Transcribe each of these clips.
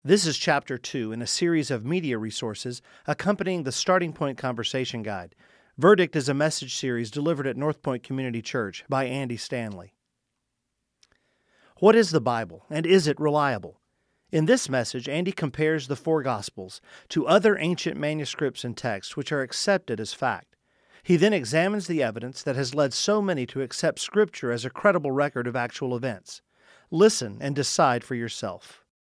This is Chapter 2 in a series of media resources accompanying the Starting Point Conversation Guide. Verdict is a message series delivered at North Point Community Church by Andy Stanley. What is the Bible, and is it reliable? In this message, Andy compares the four Gospels to other ancient manuscripts and texts which are accepted as fact. He then examines the evidence that has led so many to accept Scripture as a credible record of actual events. Listen and decide for yourself.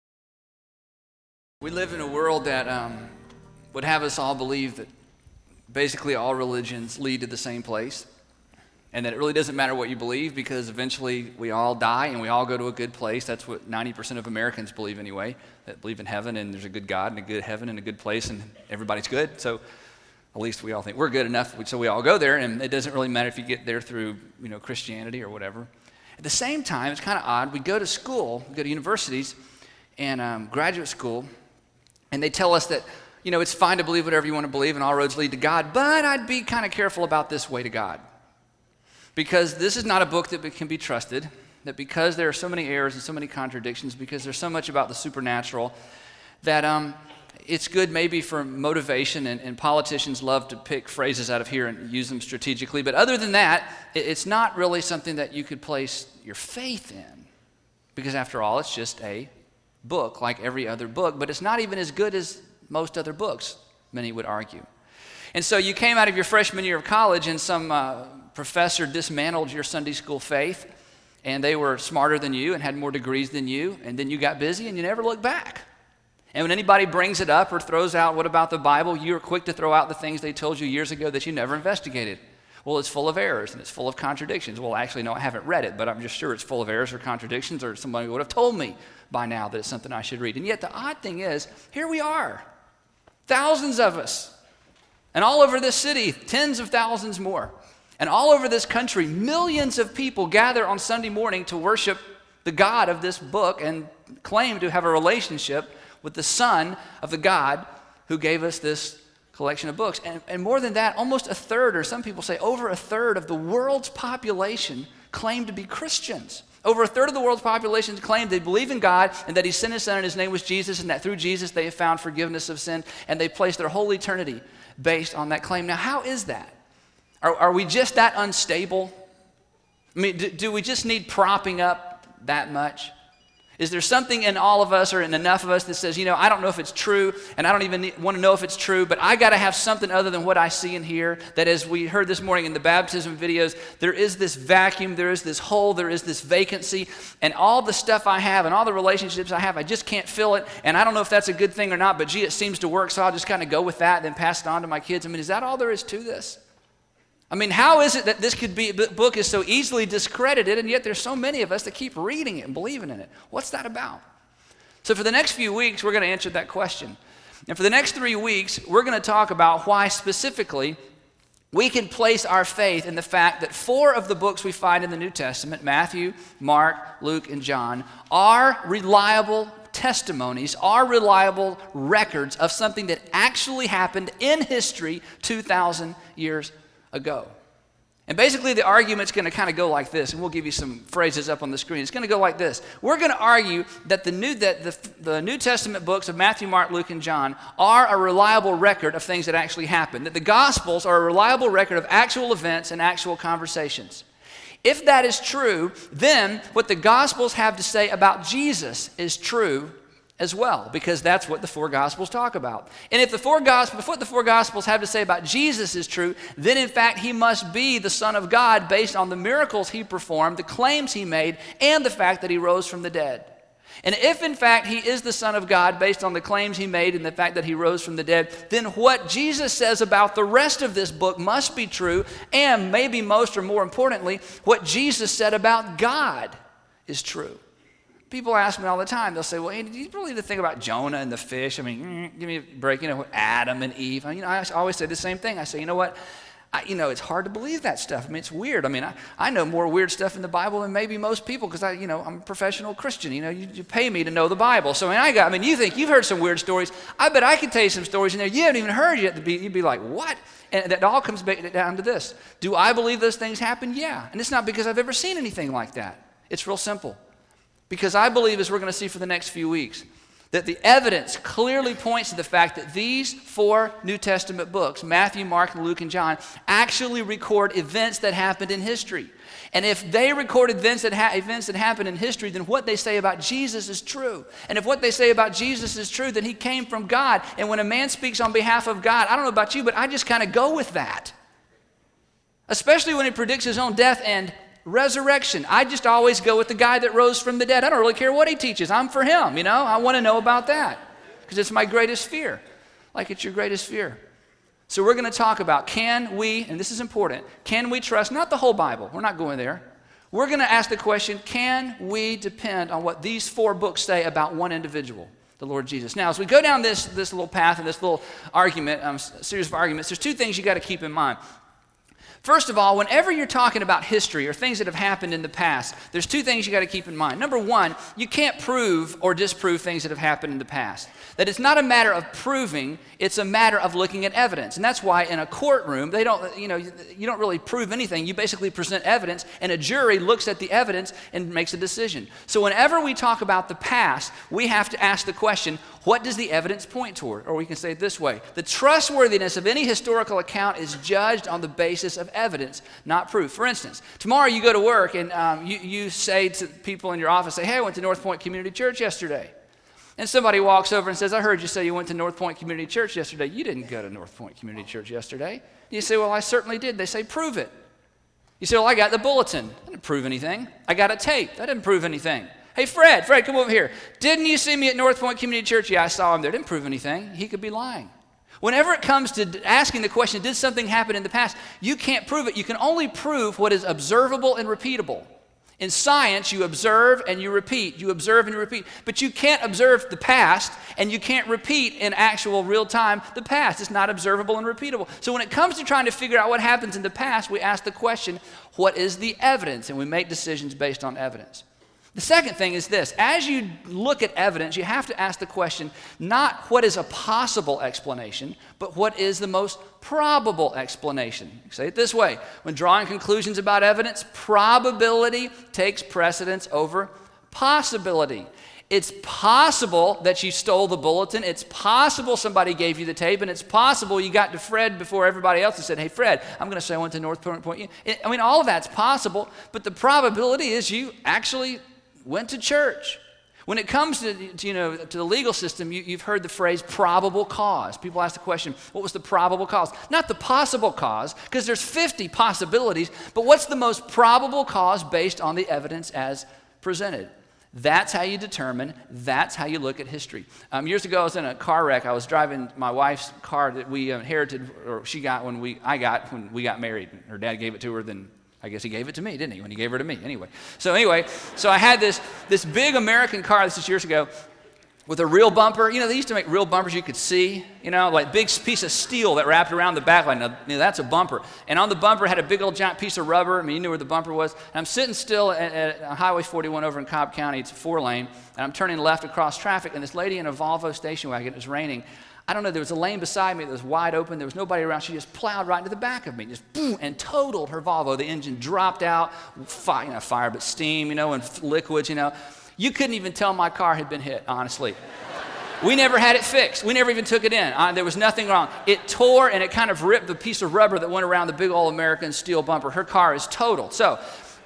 We live in a world that would have us all believe that basically all religions lead to the same place, and that it really doesn't matter what you believe because eventually we all die and we all go to a good place. That's what 90% of Americans believe anyway, that believe in heaven and there's a good God and a good heaven and a good place and everybody's good. So at least we all think we're good enough, so we all go there, and it doesn't really matter if you get there through Christianity or whatever. At the same time, it's kind of odd. We go to school, we go to universities and graduate school, and they tell us that, it's fine to believe whatever you want to believe and all roads lead to God, but I'd be kind of careful about this way to God. Because this is not a book that can be trusted, that because there are so many errors and so many contradictions, because there's so much about the supernatural, that it's good maybe for motivation, and politicians love to pick phrases out of here and use them strategically, but other than that, it's not really something that you could place your faith in. Because after all, it's just a book like every other book, but it's not even as good as most other books, many would argue. And so you came out of your freshman year of college and some professor dismantled your Sunday school faith, and they were smarter than you and had more degrees than you, and then you got busy and you never looked back. And when anybody brings it up or throws out, what about the Bible, you're quick to throw out the things they told you years ago that you never investigated. Well, it's full of errors and it's full of contradictions. Well, actually, no, I haven't read it, but I'm just sure it's full of errors or contradictions, or somebody would have told me by now that it's something I should read. And yet the odd thing is, here we are, thousands of us, and all over this city, tens of thousands more, and all over this country, millions of people gather on Sunday morning to worship the God of this book and claim to have a relationship with the Son of the God who gave us this collection of books. And more than that, almost a third, or some people say over a third of the world's population claim to be Christians. Over a third of the world's population claim they believe in God and that He sent His Son and His name was Jesus, and that through Jesus they have found forgiveness of sin, and they place their whole eternity based on that claim. Now, how is that? Are we just that unstable? I mean, do we just need propping up that much? Is there something in all of us or in enough of us that says, I don't know if it's true, and I don't even want to know if it's true, but I got to have something other than what I see and hear, that as we heard this morning in the baptism videos, there is this vacuum, there is this hole, there is this vacancy, and all the stuff I have and all the relationships I have, I just can't fill it, and I don't know if that's a good thing or not, but it seems to work, so I'll just kind of go with that and then pass it on to my kids. I mean, is that all there is to this? I mean, how is it that this book is so easily discredited, and yet there's so many of us that keep reading it and believing in it? What's that about? So for the next few weeks, we're going to answer that question. And for the next 3 weeks, we're going to talk about why specifically we can place our faith in the fact that 4 of the books we find in the New Testament, Matthew, Mark, Luke, and John, are reliable testimonies, are reliable records of something that actually happened in history 2,000 years ago. And basically the argument's going to kind of go like this, and we'll give you some phrases up on the screen. It's going to go like this. We're going to argue that the New Testament books of Matthew, Mark, Luke, and John are a reliable record of things that actually happened, that the Gospels are a reliable record of actual events and actual conversations. If that is true, then what the Gospels have to say about Jesus is true as well, because that's what the 4 Gospels talk about. And if what the 4 Gospels have to say about Jesus is true, then in fact He must be the Son of God based on the miracles He performed, the claims He made, and the fact that He rose from the dead. And if in fact He is the Son of God based on the claims He made and the fact that He rose from the dead, then what Jesus says about the rest of this book must be true, and maybe most or more importantly, what Jesus said about God is true. People ask me all the time, they'll say, well, Andy, do you believe the thing about Jonah and the fish? I mean, give me a break, Adam and Eve. I always say the same thing. I say, you know what? It's hard to believe that stuff. I mean, it's weird. I mean, I know more weird stuff in the Bible than maybe most people because I'm a professional Christian. You pay me to know the Bible. So you think you've heard some weird stories. I bet I could tell you some stories in there you haven't even heard yet. You'd be like, what? And that all comes back down to this. Do I believe those things happen? Yeah. And it's not because I've ever seen anything like that. It's real simple. Because I believe, as we're going to see for the next few weeks, that the evidence clearly points to the fact that these 4 New Testament books, Matthew, Mark, Luke, and John, actually record events that happened in history. And if they record events that happened in history, then what they say about Jesus is true. And if what they say about Jesus is true, then he came from God. And when a man speaks on behalf of God, I don't know about you, but I just kind of go with that. Especially when he predicts his own death and resurrection. I just always go with the guy that rose from the dead. I don't really care what he teaches. I'm for him, I want to know about that because it's my greatest fear, like it's your greatest fear. So we're going to talk about, can we, and this is important, can we trust, not the whole Bible, we're not going there. We're going to ask the question, can we depend on what these 4 books say about one individual, the Lord Jesus? Now, as we go down this little path and this little argument, series of arguments, there's 2 things you got to keep in mind. First of all, whenever you're talking about history or things that have happened in the past, there's 2 things you got to keep in mind. Number 1, you can't prove or disprove things that have happened in the past. That it's not a matter of proving, it's a matter of looking at evidence. And that's why in a courtroom, you don't really prove anything. You basically present evidence, and a jury looks at the evidence and makes a decision. So whenever we talk about the past, we have to ask the question, what does the evidence point toward? Or we can say it this way, the trustworthiness of any historical account is judged on the basis of evidence, not proof. For instance, tomorrow you go to work and you say to people in your office, hey, I went to North Point Community Church yesterday. And somebody walks over and says, I heard you say you went to North Point Community Church yesterday. You didn't go to North Point Community Church yesterday. You say, well, I certainly did. They say, prove it. You say, well, I got the bulletin. That didn't prove anything. I got a tape. That didn't prove anything. Hey, Fred, come over here. Didn't you see me at North Point Community Church? Yeah, I saw him there. Didn't prove anything. He could be lying. Whenever it comes to asking the question, did something happen in the past, you can't prove it. You can only prove what is observable and repeatable. In science, you observe and you repeat. You observe and you repeat. But you can't observe the past, and you can't repeat in actual real time the past. It's not observable and repeatable. So when it comes to trying to figure out what happens in the past, we ask the question, what is the evidence? And we make decisions based on evidence. The second thing is this. As you look at evidence, you have to ask the question, not what is a possible explanation, but what is the most probable explanation. You say it this way. When drawing conclusions about evidence, probability takes precedence over possibility. It's possible that you stole the bulletin. It's possible somebody gave you the tape, and it's possible you got to Fred before everybody else and said, hey, Fred, I'm going to say I went to North Point. I mean, all of that's possible, but the probability is you actually went to church. When it comes to the legal system, you've heard the phrase probable cause. People ask the question, what was the probable cause? Not the possible cause, because there's 50 possibilities, but what's the most probable cause based on the evidence as presented? That's how you determine, that's how you look at history. Years ago, I was in a car wreck. I was driving my wife's car that we inherited, or she got when we got married. Her dad gave it to her, then I guess he gave it to me, didn't he, when he gave her to me? Anyway, so I had this big American car, this is years ago, with a real bumper. They used to make real bumpers you could see, like big piece of steel that wrapped around the back line. Now, that's a bumper. And on the bumper had a big old giant piece of rubber. I mean, you knew where the bumper was. And I'm sitting still at Highway 41 over in Cobb County. It's a 4-lane. And I'm turning left across traffic. And this lady in a Volvo station wagon, it was raining. I don't know, there was a lane beside me that was wide open. There was nobody around. She just plowed right into the back of me, just boom, and totaled her Volvo. The engine dropped out, fire, but steam, and liquids, You couldn't even tell my car had been hit, honestly. We never had it fixed. We never even took it in. There was nothing wrong. It tore, and it kind of ripped the piece of rubber that went around the big old American steel bumper. Her car is totaled. So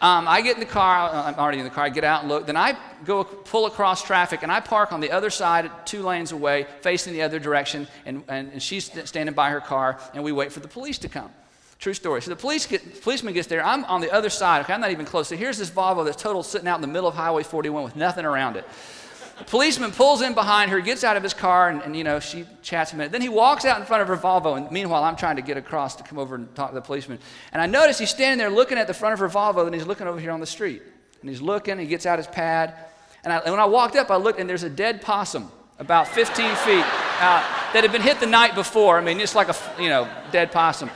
I get in the car. I'm already in the car. I get out and look. Then I go pull across traffic, and I park on the other side, 2 lanes away, facing the other direction, and she's standing by her car, and we wait for the police to come. True story. So the policeman gets there. I'm on the other side. Okay, I'm not even close. So here's this Volvo that's total sitting out in the middle of Highway 41 with nothing around it. The policeman pulls in behind her, gets out of his car, and she chats a minute. Then he walks out in front of her Volvo, and meanwhile, I'm trying to get across to come over and talk to the policeman. And I notice he's standing there looking at the front of her Volvo, and he's looking over here on the street. And he's looking, he gets out his pad. And when I walked up, I looked, and there's a dead possum about 15 feet out that had been hit the night before. I mean, it's like a, dead possum.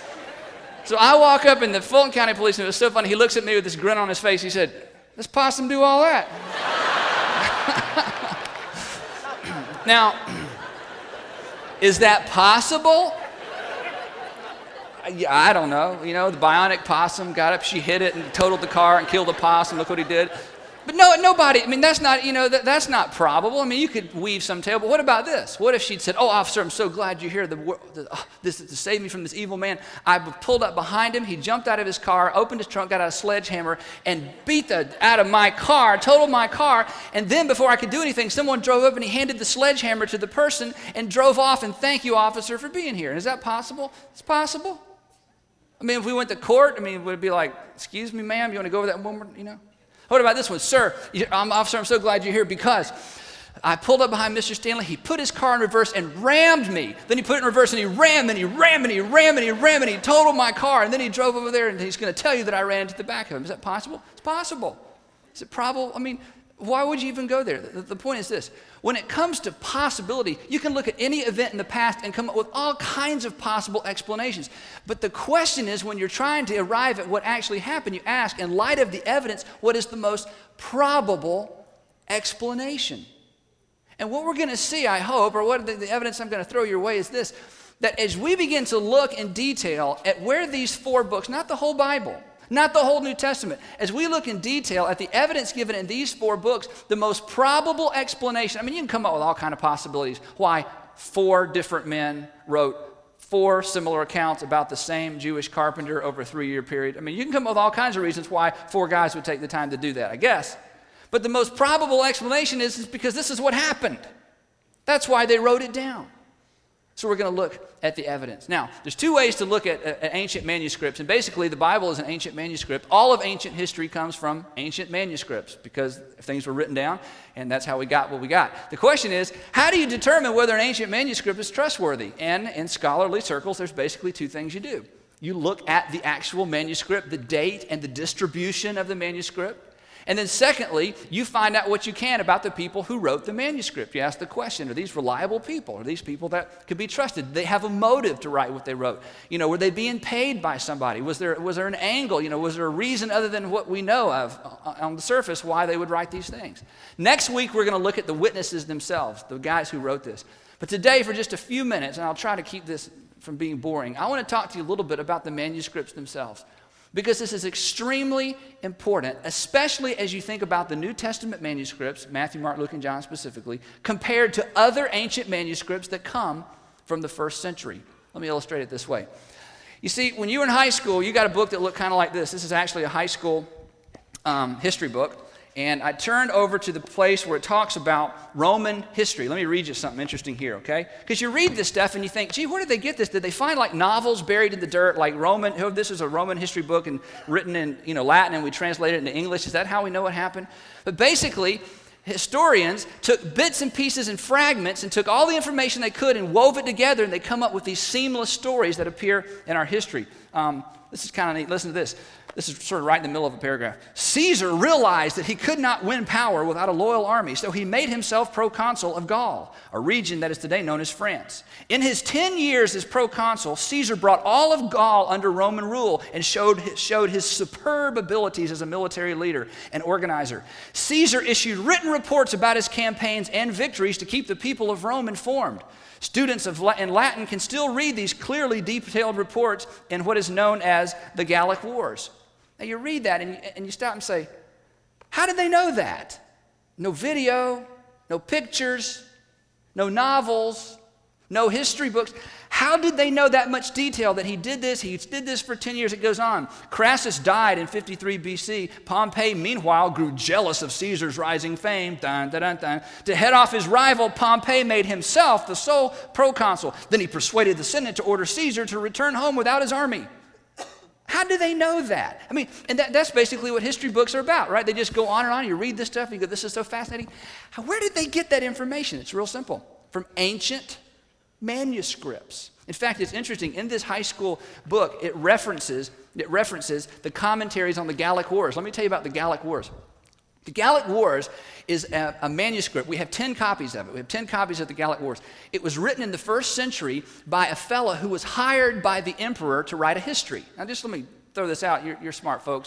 So I walk up, and the Fulton County policeman, it was so funny, he looks at me with this grin on his face. He said, "This possum do all that?" Now, is that possible? I don't know. The bionic possum got up, she hit it and totaled the car and killed the possum. Look what he did. But no, nobody, I mean, that's not, that's not probable. I mean, you could weave some tale, but what about this? What if she'd said, oh, officer, I'm so glad you're here this to save me from this evil man. I pulled up behind him. He jumped out of his car, opened his trunk, got out a sledgehammer, and beat out of my car, totaled my car. And then before I could do anything, someone drove up and he handed the sledgehammer to the person and drove off, and thank you, officer, for being here. Is that possible? It's possible. I mean, if we went to court, I mean, would it be like, excuse me, ma'am, you want to go over that one more, What about this one? Sir, officer, I'm so glad you're here because I pulled up behind Mr. Stanley. He put his car in reverse and rammed me. Then he put it in reverse and he rammed and he rammed and he rammed and he rammed and he totaled my car. And then he drove over there and he's going to tell you that I ran into the back of him. Is that possible? It's possible. Is it probable? I mean, why would you even go there? The point is this. When it comes to possibility, you can look at any event in the past and come up with all kinds of possible explanations. But the question is, when you're trying to arrive at what actually happened, you ask, in light of the evidence, what is the most probable explanation? And what we're going to see, I hope, or what the evidence I'm going to throw your way is this, that as we begin to look in detail at where these 4 books, not the whole Bible, not the whole New Testament. As we look in detail at the evidence given in these 4 books, the most probable explanation, I mean, you can come up with all kinds of possibilities why 4 different men wrote 4 similar accounts about the same Jewish carpenter over a 3-year period. I mean, you can come up with all kinds of reasons why 4 guys would take the time to do that, I guess. But the most probable explanation is because this is what happened. That's why they wrote it down. So we're going to look at the evidence. Now, there's 2 ways to look at ancient manuscripts, and basically the Bible is an ancient manuscript. All of ancient history comes from ancient manuscripts because things were written down, and that's how we got what we got. The question is, how do you determine whether an ancient manuscript is trustworthy? And in scholarly circles, there's basically 2 things you do. You look at the actual manuscript, the date and the distribution of the manuscript. And then secondly, you find out what you can about the people who wrote the manuscript. You ask the question, are these reliable people? Are these people that could be trusted? Did they have a motive to write what they wrote? Were they being paid by somebody? Was there an angle? Was there a reason other than what we know of on the surface why they would write these things? Next week, we're going to look at the witnesses themselves, the guys who wrote this. But today, for just a few minutes, and I'll try to keep this from being boring, I want to talk to you a little bit about the manuscripts themselves. Because this is extremely important, especially as you think about the New Testament manuscripts, Matthew, Mark, Luke, and John specifically, compared to other ancient manuscripts that come from the 1st century. Let me illustrate it this way. You see, when you were in high school, you got a book that looked kind of like this. This is actually a high school history book. And I turned over to the place where it talks about Roman history. Let me read you something interesting here, okay? Because you read this stuff and you think, gee, where did they get this? Did they find like novels buried in the dirt, like this is a Roman history book and written in Latin and we translated it into English? Is that how we know what happened? But basically, historians took bits and pieces and fragments and took all the information they could and wove it together, and they come up with these seamless stories that appear in our history. This is kind of neat. Listen to this. This is sort of right in the middle of a paragraph. Caesar realized that he could not win power without a loyal army, so he made himself proconsul of Gaul, a region that is today known as France. In his 10 years as proconsul, Caesar brought all of Gaul under Roman rule and showed his superb abilities as a military leader and organizer. Caesar issued written reports about his campaigns and victories to keep the people of Rome informed. Students in Latin can still read these clearly detailed reports in what is known as the Gallic Wars. Now you read that and you stop and say, how did they know that? No video, no pictures, no novels, no history books. How did they know that much detail that he did this? He did this for 10 years. It goes on. Crassus died in 53 BC. Pompey, meanwhile, grew jealous of Caesar's rising fame. Dun, dun, dun, dun. To head off his rival, Pompey made himself the sole proconsul. Then he persuaded the Senate to order Caesar to return home without his army. How do they know that? I mean, and that's basically what history books are about, right? They just go on and on. You read this stuff and you go, this is so fascinating. Where did they get that information? It's real simple. From ancient manuscripts. In fact, it's interesting. In this high school book, it references the commentaries on the Gallic Wars. Let me tell you about the Gallic Wars. The Gallic Wars is a manuscript. We have 10 copies of it. We have 10 copies of the Gallic Wars. It was written in the 1st century by a fellow who was hired by the emperor to write a history. Now, just let me throw this out. You're smart folks.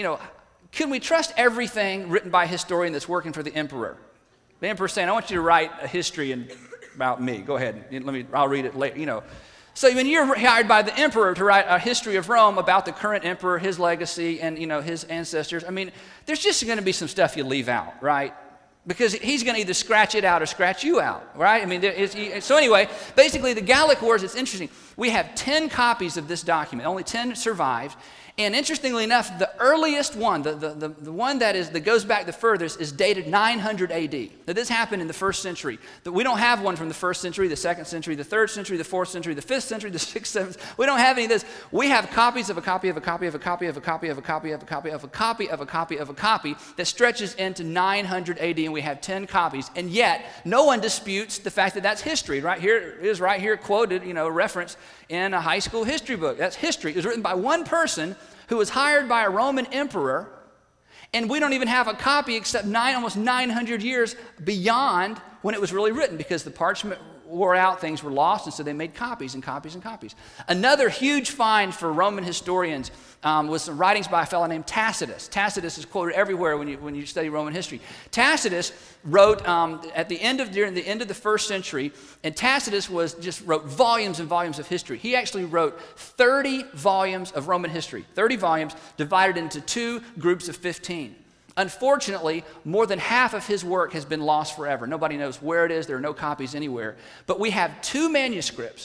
Can we trust everything written by a historian that's working for the emperor? The emperor's saying, I want you to write a history about me. Go ahead. I'll read it later. So when you're hired by the emperor to write a history of Rome about the current emperor, his legacy, and his ancestors, I mean, there's just going to be some stuff you leave out, right? Because he's going to either scratch it out or scratch you out, right? I mean, so anyway, basically the Gallic Wars, it's interesting. We have 10 copies of this document. Only 10 survived. And interestingly enough, the earliest one, the one that goes back the furthest, is dated 900 AD. Now, this happened in the 1st century. We don't have one from the 1st century, the 2nd century, the 3rd century, the 4th century, the 5th century, the 6th, 7th. We don't have any of this. We have copies of a copy of a copy of a copy of a copy of a copy of a copy of a copy of a copy of a copy that stretches into 900 AD, and we have 10 copies. And yet, no one disputes the fact that that's history. Right here quoted, reference in a high school history book. That's history. It was written by one person who was hired by a Roman emperor, and we don't even have a copy except almost 900 years beyond when it was really written, because the parchment wore out, things were lost, and so they made copies and copies and copies. Another huge find for Roman historians was some writings by a fellow named Tacitus. Tacitus is quoted everywhere when you study Roman history. Tacitus wrote during the end of the 1st century, and Tacitus wrote volumes and volumes of history. He actually wrote 30 volumes of Roman history, 30 volumes divided into 2 groups of 15. Unfortunately, more than half of his work has been lost forever. Nobody knows where it is. There are no copies anywhere. But we have two manuscripts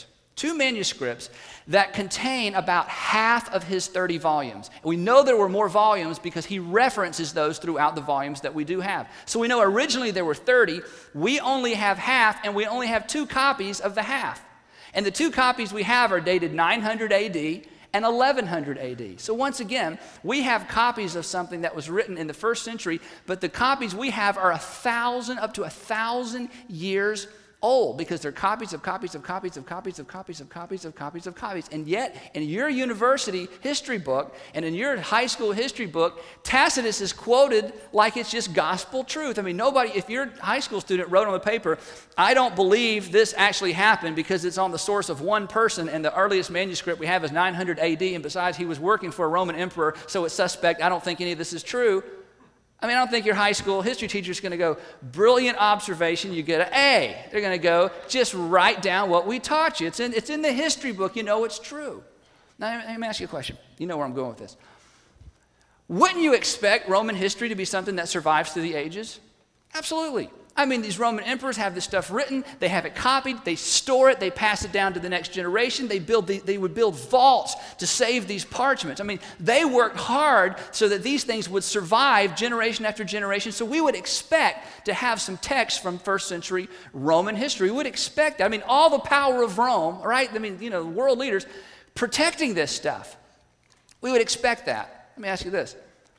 that contain about half of his 30 volumes. And we know there were more volumes because he references those throughout the volumes that we do have. So we know originally there were 30. We only have half, and we only have 2 copies of the half. And the 2 copies we have are dated 900 AD and 1100 AD. So once again, we have copies of something that was written in the 1st century, but the copies we have are up to 1,000 years old, because they're copies of copies of copies of copies of copies of copies of copies of copies. And yet, in your university history book and in your high school history book, Tacitus is quoted like it's just gospel truth. I mean, if your high school student wrote on the paper, I don't believe this actually happened because it's on the source of one person, and the earliest manuscript we have is 900 AD, and besides, he was working for a Roman emperor, so it's suspect. I don't think any of this is true. I don't think your high school history teacher is going to go, brilliant observation, you get an A. They're going to go, just write down what we taught you. It's in the history book. You know it's true. Now, let me ask you a question. You know where I'm going with this. Wouldn't you expect Roman history to be something that survives through the ages? Absolutely. These Roman emperors have this stuff written, they have it copied, they store it, they pass it down to the next generation, they would build vaults to save these parchments. They worked hard so that these things would survive generation after generation, so we would expect to have some text from 1st century Roman history. We would expect that. All the power of Rome, right? World leaders protecting this stuff. We would expect that. Let me ask you this.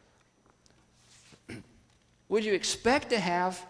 Would you expect to have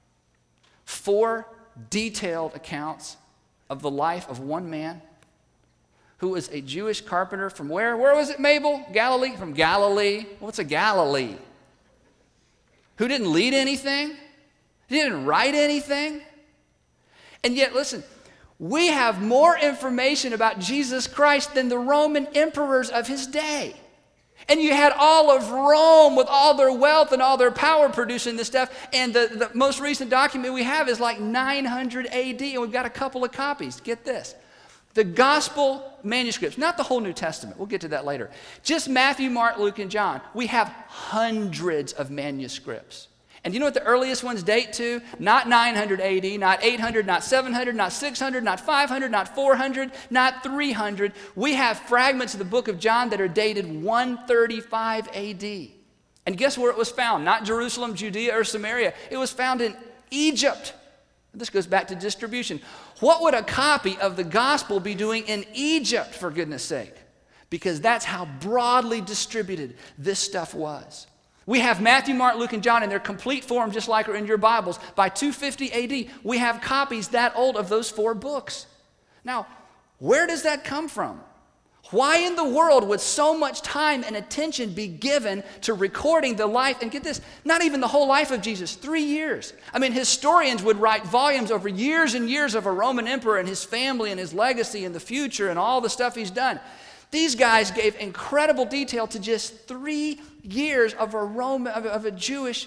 4 detailed accounts of the life of one man who was a Jewish carpenter from where? Where was it, Mabel? Galilee? From Galilee. What's a Galilee? Who didn't lead anything? He didn't write anything? And yet, listen, we have more information about Jesus Christ than the Roman emperors of his day. And you had all of Rome with all their wealth and all their power producing this stuff. And the most recent document we have is like 900 AD, and we've got a couple of copies. Get this. The gospel manuscripts, not the whole New Testament. We'll get to that later. Just Matthew, Mark, Luke, and John. We have hundreds of manuscripts. And you know what the earliest ones date to? Not 900 AD, not 800, not 700, not 600, not 500, not 400, not 300. We have fragments of the book of John that are dated 135 AD. And guess where it was found? Not Jerusalem, Judea, or Samaria. It was found in Egypt. This goes back to distribution. What would a copy of the gospel be doing in Egypt, for goodness sake? Because that's how broadly distributed this stuff was. We have Matthew, Mark, Luke, and John in their complete form, just like are in your Bibles. By 250 AD, we have copies that old of those 4 books. Now, where does that come from? Why in the world would so much time and attention be given to recording the life, and get this, not even the whole life of Jesus, 3 years. Historians would write volumes over years and years of a Roman emperor and his family and his legacy and the future and all the stuff he's done. These guys gave incredible detail to just 3 years of a Jewish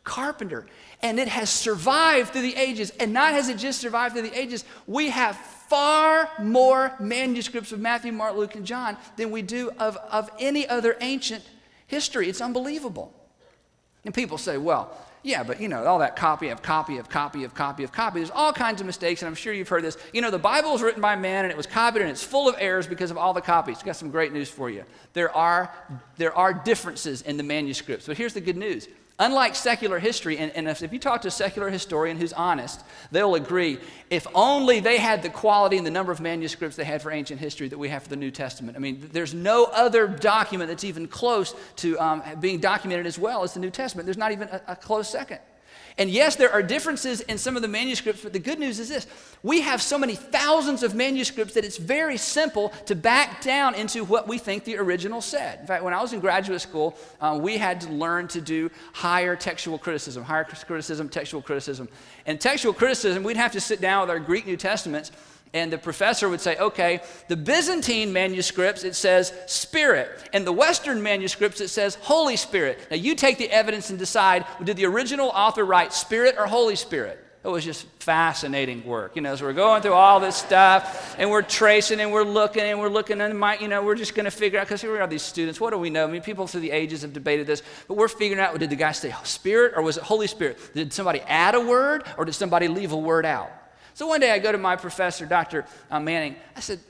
carpenter. And it has survived through the ages. And not has it just survived through the ages, we have far more manuscripts of Matthew, Mark, Luke, and John than we do of any other ancient history. It's unbelievable. And people say, well, yeah, but all that copy of copy. There's all kinds of mistakes, and I'm sure you've heard this. The Bible was written by man, and it was copied, and it's full of errors because of all the copies. I've got some great news for you. There are differences in the manuscripts, but here's the good news. Unlike secular history, and if you talk to a secular historian who's honest, they'll agree, if only they had the quality and the number of manuscripts they had for ancient history that we have for the New Testament. I mean, there's no other document that's even close to being documented as well as the New Testament. There's not even a close second. And yes, there are differences in some of the manuscripts, but the good news is this. We have so many thousands of manuscripts that it's very simple to back down into what we think the original said. In fact, when I was in graduate school, we had to learn to do higher textual criticism, textual criticism. And textual criticism, we'd have to sit down with our Greek New Testaments, and the professor would say, okay, the Byzantine manuscripts, it says Spirit. And the Western manuscripts, it says Holy Spirit. Now you take the evidence and decide, did the original author write Spirit or Holy Spirit? It was just fascinating work. So we're going through all this stuff, and we're tracing, and we're looking, and we're just going to figure out, because here we are, these students, what do we know? I mean, people through the ages have debated this, but we're figuring out, did the guy say Spirit, or was it Holy Spirit? Did somebody add a word, or did somebody leave a word out? So one day I go to my professor, Dr. Manning. Dr.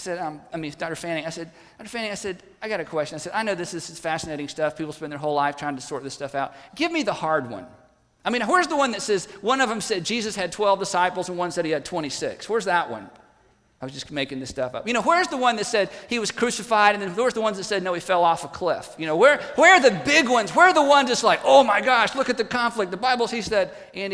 Fanning. I said, Dr. Fanning, I got a question. I said, I know this is fascinating stuff. People spend their whole life trying to sort this stuff out. Give me the hard one. I mean, where's the one that says, one of them said Jesus had 12 disciples and one said he had 26? Where's that one? I was just making this stuff up. Where's the one that said he was crucified, and then where's the ones that said, no, he fell off a cliff? Where are the big ones? Where are the ones that's like, oh my gosh, look at the conflict. The Bible, he said,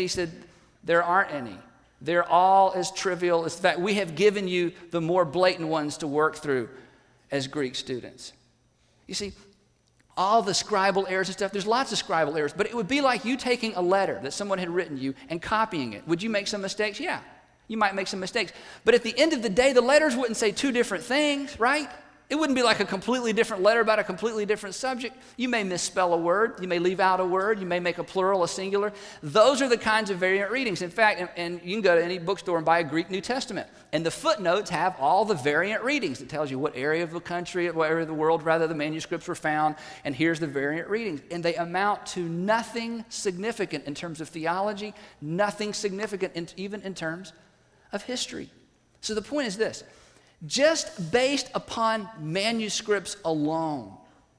there aren't any. They're all as trivial as that. We have given you the more blatant ones to work through as Greek students. You see, all the scribal errors and stuff, there's lots of scribal errors, but it would be like you taking a letter that someone had written you and copying it. Would you make some mistakes? Yeah, you might make some mistakes. But at the end of the day, the letters wouldn't say two different things, right? It wouldn't be like a completely different letter about a completely different subject. You may misspell a word. You may leave out a word. You may make a plural, a singular. Those are the kinds of variant readings. In fact, and you can go to any bookstore and buy a Greek New Testament. And the footnotes have all the variant readings. It tells you what area of the country, what area of the world, rather, the manuscripts were found. And here's the variant readings. And they amount to nothing significant in terms of theology, nothing significant even in terms of history. So the point is this. Just based upon manuscripts alone.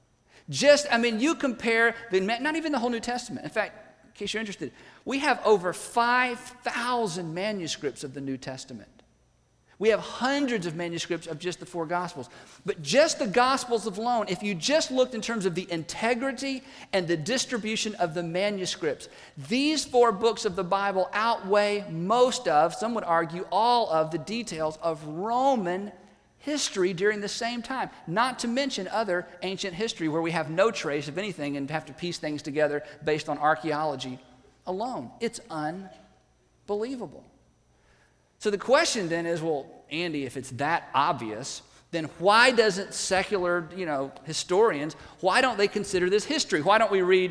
You compare, not even the whole New Testament. In fact, in case you're interested, we have over 5,000 manuscripts of the New Testament. We have hundreds of manuscripts of just the four Gospels. But just the Gospels alone, if you just looked in terms of the integrity and the distribution of the manuscripts, these four books of the Bible outweigh most of, some would argue, all of the details of Roman history during the same time. Not to mention other ancient history where we have no trace of anything and have to piece things together based on archaeology alone. It's unbelievable. So the question then is, well, Andy, if it's that obvious, then why doesn't secular, historians, why don't they consider this history? Why don't we read,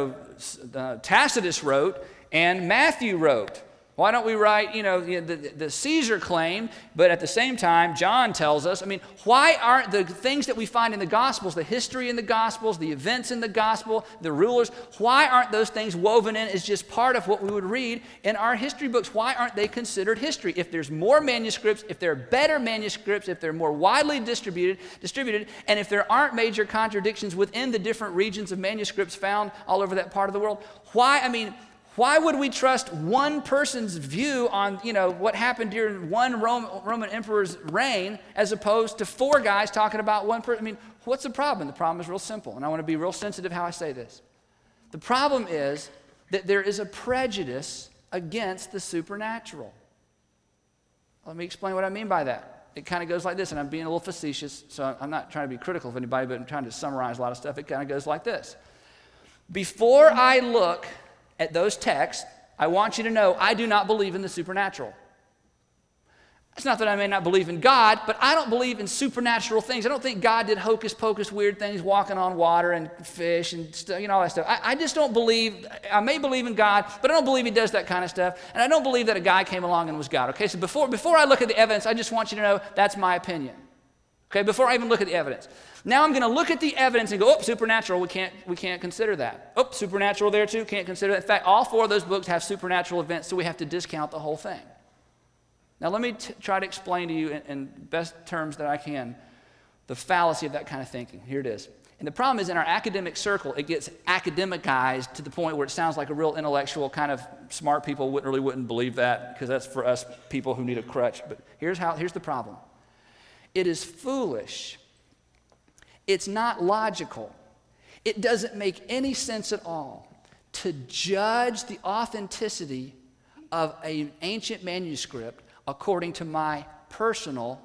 Tacitus wrote and Matthew wrote? Why don't we write, the Caesar claim, but at the same time, John tells us, why aren't the things that we find in the Gospels, the history in the Gospels, the events in the Gospel, the rulers, why aren't those things woven in as just part of what we would read in our history books? Why aren't they considered history? If there's more manuscripts, if there are better manuscripts, if they're more widely distributed, and if there aren't major contradictions within the different regions of manuscripts found all over that part of the world, why would we trust one person's view on, what happened during one Roman emperor's reign as opposed to four guys talking about one person? What's the problem? The problem is real simple, and I want to be real sensitive how I say this. The problem is that there is a prejudice against the supernatural. Let me explain what I mean by that. It kind of goes like this, and I'm being a little facetious, so I'm not trying to be critical of anybody, but I'm trying to summarize a lot of stuff. It kind of goes like this. Before I look at those texts, I want you to know I do not believe in the supernatural. It's not that I may not believe in God, but I don't believe in supernatural things. I don't think God did hocus pocus weird things, walking on water and fish and stuff, all that stuff. I just don't believe. I may believe in God, but I don't believe he does that kind of stuff. And I don't believe that a guy came along and was God. Okay, so before I look at the evidence, I just want you to know that's my opinion. Okay, before I even look at the evidence. Now I'm going to look at the evidence and go, supernatural, we can't consider that. Supernatural there too, can't consider that. In fact, all 4 of those books have supernatural events, so we have to discount the whole thing. Now let me try to explain to you in best terms that I can the fallacy of that kind of thinking. Here it is. And the problem is in our academic circle, it gets academicized to the point where it sounds like a real intellectual kind of smart people wouldn't believe that, because that's for us people who need a crutch. But here's the problem. It is foolish. It's not logical. It doesn't make any sense at all to judge the authenticity of an ancient manuscript according to my personal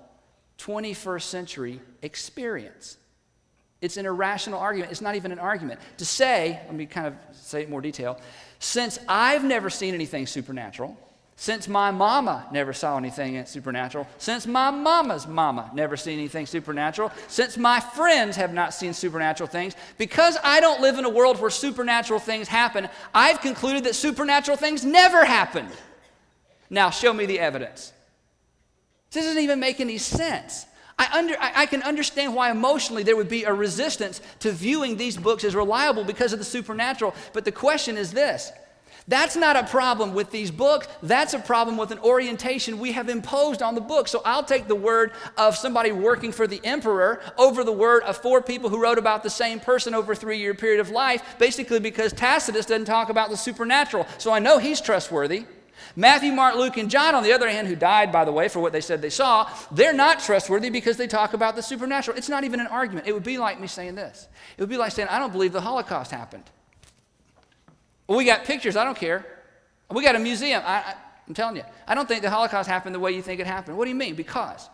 21st century experience. It's an irrational argument. It's not even an argument. To say, let me kind of say it in more detail, since I've never seen anything supernatural, since my mama never saw anything supernatural, since my mama's mama never seen anything supernatural, since my friends have not seen supernatural things, because I don't live in a world where supernatural things happen, I've concluded that supernatural things never happened. Now show me the evidence. This doesn't even make any sense. I can understand why emotionally there would be a resistance to viewing these books as reliable because of the supernatural, but the question is this. That's not a problem with these books. That's a problem with an orientation we have imposed on the book. So I'll take the word of somebody working for the emperor over the word of 4 people who wrote about the same person over a 3-year period of life, basically because Tacitus doesn't talk about the supernatural. So I know he's trustworthy. Matthew, Mark, Luke, and John, on the other hand, who died, by the way, for what they said they saw, they're not trustworthy because they talk about the supernatural. It's not even an argument. It would be like me saying this. It would be like saying, I don't believe the Holocaust happened. Well, we got pictures. I don't care. We got a museum. I'm telling you, I don't think the Holocaust happened the way you think it happened. What do you mean? Because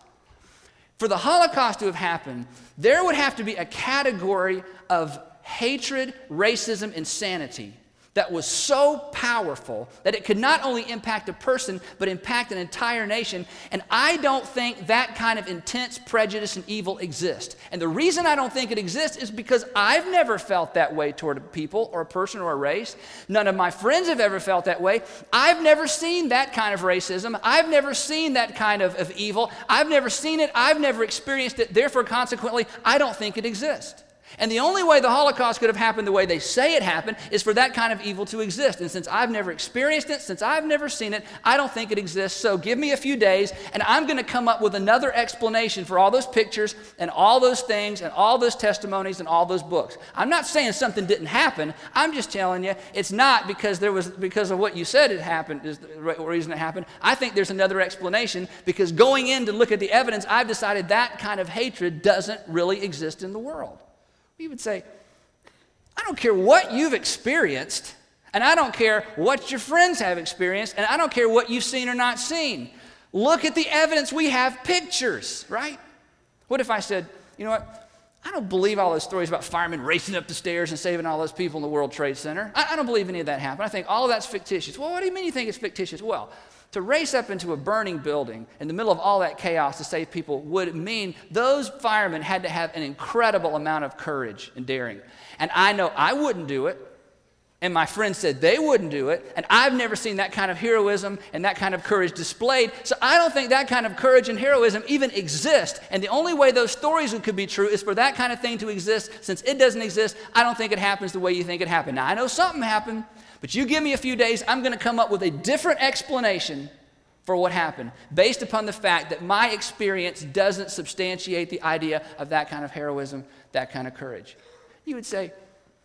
for the Holocaust to have happened, there would have to be a category of hatred, racism, insanity that was so powerful that it could not only impact a person, but impact an entire nation. And I don't think that kind of intense prejudice and evil exists. And the reason I don't think it exists is because I've never felt that way toward a people or a person or a race. None of my friends have ever felt that way. I've never seen that kind of racism. I've never seen that kind of evil. I've never seen it. I've never experienced it. Therefore, consequently, I don't think it exists. And the only way the Holocaust could have happened the way they say it happened is for that kind of evil to exist. And since I've never experienced it, since I've never seen it, I don't think it exists. So give me a few days, and I'm going to come up with another explanation for all those pictures and all those things and all those testimonies and all those books. I'm not saying something didn't happen. I'm just telling you it's not because of what you said it happened is the reason it happened. I think there's another explanation because going in to look at the evidence, I've decided that kind of hatred doesn't really exist in the world. We would say, I don't care what you've experienced, and I don't care what your friends have experienced, and I don't care what you've seen or not seen. Look at the evidence. We have pictures, right? What if I said, you know what? I don't believe all those stories about firemen racing up the stairs and saving all those people in the World Trade Center. I don't believe any of that happened. I think all of that's fictitious. Well, what do you mean you think it's fictitious? Well, to race up into a burning building in the middle of all that chaos to save people would mean those firemen had to have an incredible amount of courage and daring. And I know I wouldn't do it, and my friends said they wouldn't do it, and I've never seen that kind of heroism and that kind of courage displayed, so I don't think that kind of courage and heroism even exist. And the only way those stories could be true is for that kind of thing to exist. Since it doesn't exist, I don't think it happens the way you think it happened. Now, I know something happened, but you give me a few days, I'm going to come up with a different explanation for what happened, based upon the fact that my experience doesn't substantiate the idea of that kind of heroism, that kind of courage. You would say,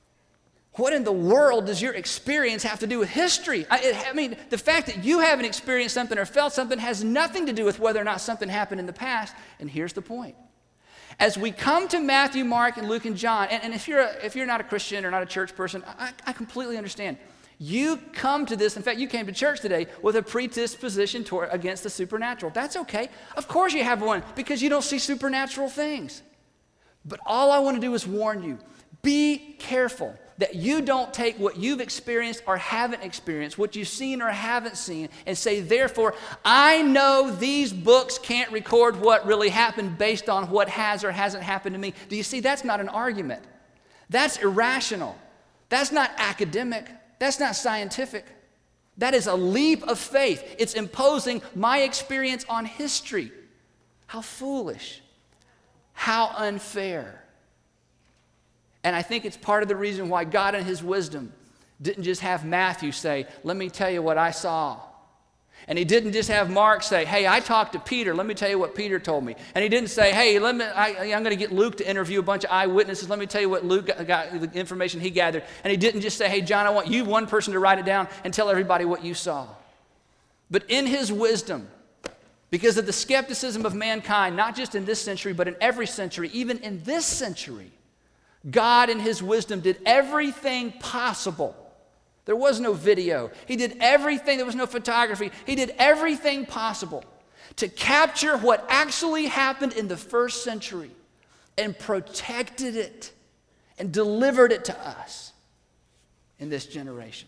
what in the world does your experience have to do with history? I mean, the fact that you haven't experienced something or felt something has nothing to do with whether or not something happened in the past. And here's the point. As we come to Matthew, Mark, and Luke, and John, and if you're not a Christian or not a church person, I completely understand. You come to this, in fact, you came to church today with a predisposition against the supernatural. That's okay. Of course you have one, because you don't see supernatural things. But all I want to do is warn you, be careful. that you don't take what you've experienced or haven't experienced, what you've seen or haven't seen, and say, therefore, I know these books can't record what really happened based on what has or hasn't happened to me. Do you see? That's not an argument. That's irrational. That's not academic. That's not scientific. That is a leap of faith. It's imposing my experience on history. How foolish. How unfair. And I think it's part of the reason why God in his wisdom didn't just have Matthew say, let me tell you what I saw. And he didn't just have Mark say, hey, I talked to Peter. Let me tell you what Peter told me. And he didn't say, hey, I'm going to get Luke to interview a bunch of eyewitnesses. Let me tell you what Luke got, the information he gathered. And he didn't just say, hey, John, I want you one person to write it down and tell everybody what you saw. But in his wisdom, because of the skepticism of mankind, not just in this century, but in every century, even in this century, God in his wisdom did everything possible. There was no video. He did everything. There was no photography. He did everything possible to capture what actually happened in the first century and protected it and delivered it to us in this generation.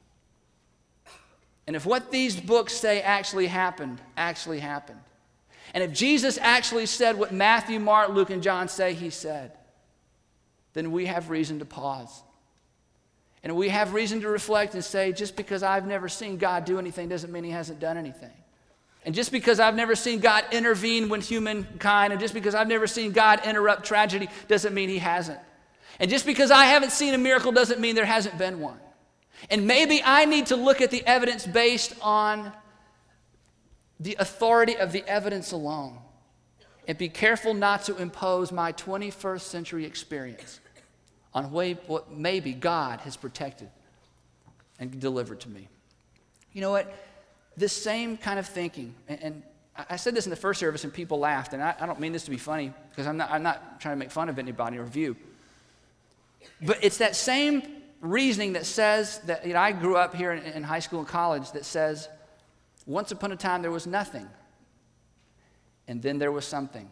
And if what these books say actually happened, and if Jesus actually said what Matthew, Mark, Luke, and John say he said, then we have reason to pause. And we have reason to reflect and say, just because I've never seen God do anything doesn't mean he hasn't done anything. And just because I've never seen God intervene with humankind, and just because I've never seen God interrupt tragedy doesn't mean he hasn't. And just because I haven't seen a miracle doesn't mean there hasn't been one. And maybe I need to look at the evidence based on the authority of the evidence alone and be careful not to impose my 21st century experience on what maybe God has protected and delivered to me. You know what? This same kind of thinking, and I said this in the first service and people laughed, and I don't mean this to be funny because I'm not trying to make fun of anybody or view. But it's that same reasoning that says that, I grew up here in high school and college that says, once upon a time there was nothing, and then there was something.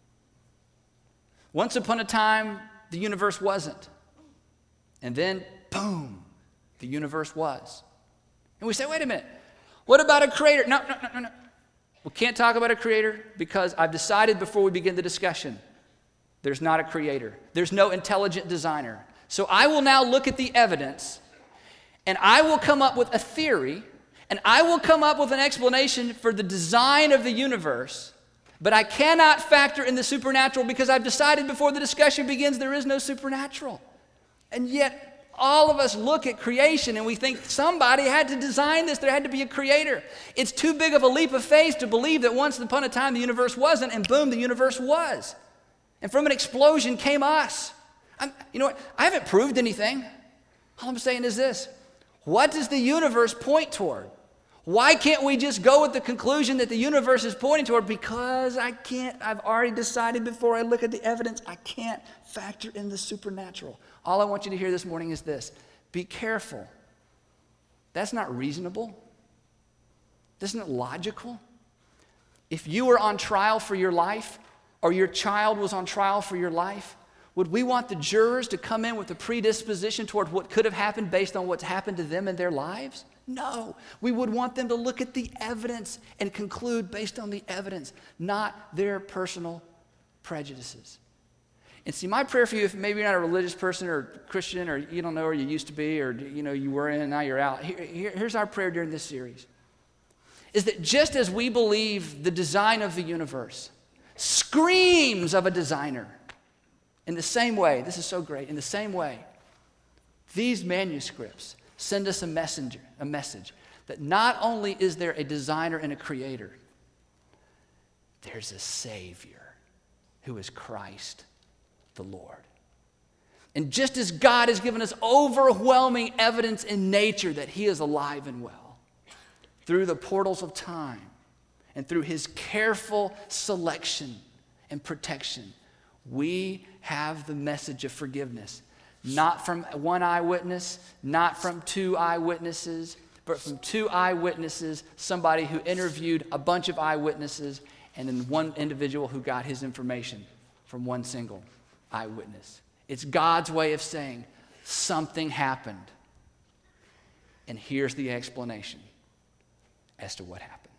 Once upon a time the universe wasn't, and then, boom, the universe was. And we say, wait a minute, what about a creator? No. We can't talk about a creator because I've decided before we begin the discussion, there's not a creator. There's no intelligent designer. So I will now look at the evidence, and I will come up with a theory, and I will come up with an explanation for the design of the universe, but I cannot factor in the supernatural because I've decided before the discussion begins there is no supernatural. And yet, all of us look at creation and we think somebody had to design this. There had to be a creator. It's too big of a leap of faith to believe that once upon a time the universe wasn't, and boom, the universe was. And from an explosion came us. You know what? I haven't proved anything. All I'm saying is this. What does the universe point toward? Why can't we just go with the conclusion that the universe is pointing toward? Because I've already decided before I look at the evidence, I can't factor in the supernatural. All I want you to hear this morning is this. Be careful. That's not reasonable. Isn't it logical? If you were on trial for your life, or your child was on trial for your life, would we want the jurors to come in with a predisposition toward what could have happened based on what's happened to them in their lives? No. We would want them to look at the evidence and conclude based on the evidence, not their personal prejudices. And see, my prayer for you, if maybe you're not a religious person or Christian, or you don't know where you used to be, or you were in and now you're out, here's our prayer during this series, is that just as we believe the design of the universe screams of a designer, in the same way, this is so great, in the same way, these manuscripts send us a message that not only is there a designer and a creator, there's a Savior who is Christ the Lord. And just as God has given us overwhelming evidence in nature that he is alive and well, through the portals of time and through his careful selection and protection, we have the message of forgiveness. Not from one eyewitness, not from two eyewitnesses, but from two eyewitnesses, somebody who interviewed a bunch of eyewitnesses, and then one individual who got his information from one single eyewitness. It's God's way of saying, something happened. And here's the explanation as to what happened.